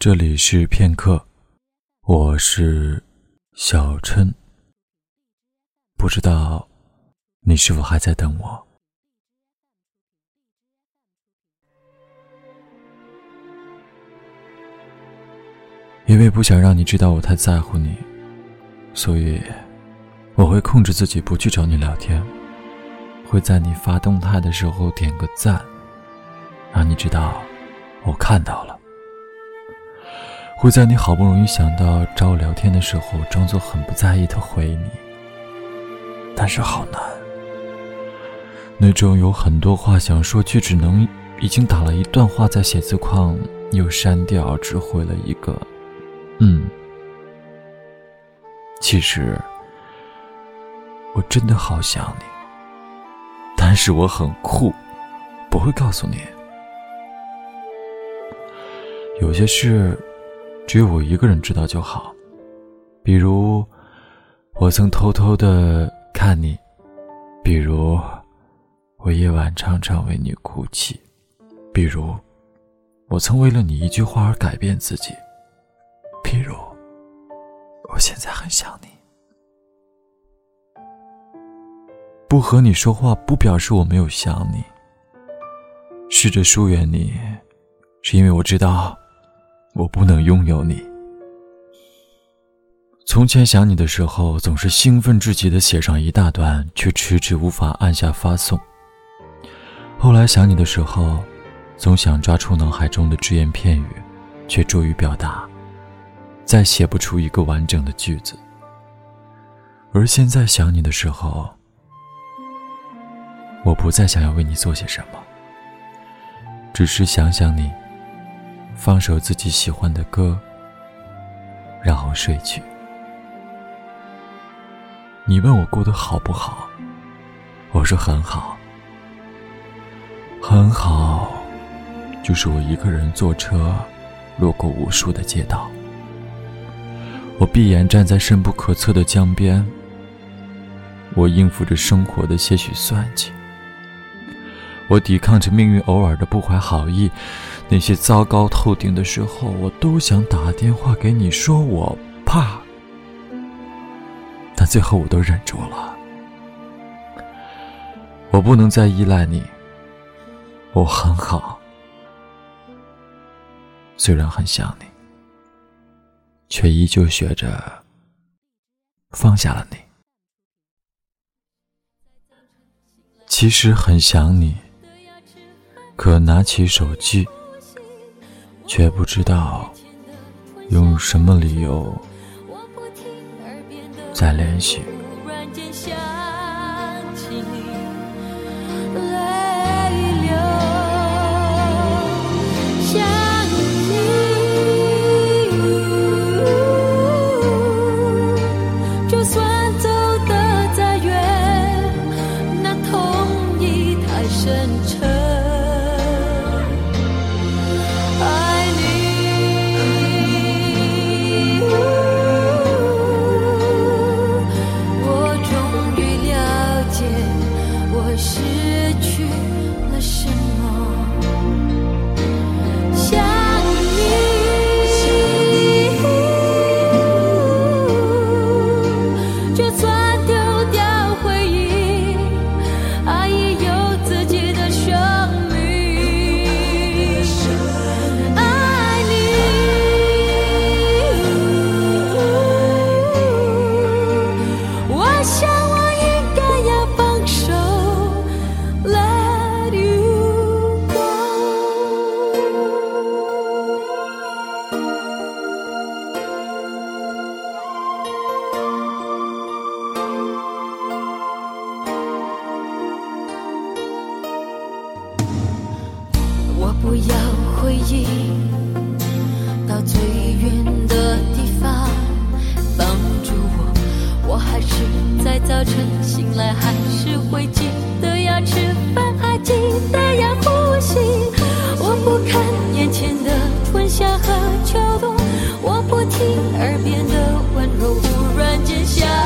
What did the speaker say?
这里是片刻，我是小琛。不知道你是否还在等我？因为不想让你知道我太在乎你，所以我会控制自己不去找你聊天，会在你发动态的时候点个赞，让你知道我看到了，会在你好不容易想到找我聊天的时候装作很不在意的回你。但是好难，那种有很多话想说却只能已经打了一段话在写字框又删掉，只回了一个其实我真的好想你，但是我很酷，不会告诉你。有些事只有我一个人知道就好，比如我曾偷偷地看你，比如我夜晚常常为你哭泣，比如我曾为了你一句话而改变自己，譬如我现在很想你。不和你说话不表示我没有想你，试着疏远你，是因为我知道我不能拥有你。从前想你的时候，总是兴奋至极地写上一大段，却迟迟无法按下发送。后来想你的时候，总想抓出脑海中的只言片语，却拙于表达，再写不出一个完整的句子。而现在想你的时候，我不再想要为你做些什么，只是想想你，放首自己喜欢的歌，然后睡去。你问我过得好不好，我说很好。很好，就是我一个人坐车路过无数的街道，我闭眼站在深不可测的江边，我应付着生活的些许算计，我抵抗着命运偶尔的不怀好意，那些糟糕透顶的时候，我都想打电话给你说我怕，但最后我都忍住了。我不能再依赖你，我很好，虽然很想你，却依旧学着放下了你。其实很想你，可拿起手机，却不知道用什么理由再联系。 不要回忆到最远的地方，帮助我还是在早晨醒来还是会记得要吃饭，还记得要呼吸。我不看眼前的春夏和秋冬，我不听耳边的温柔忽然间下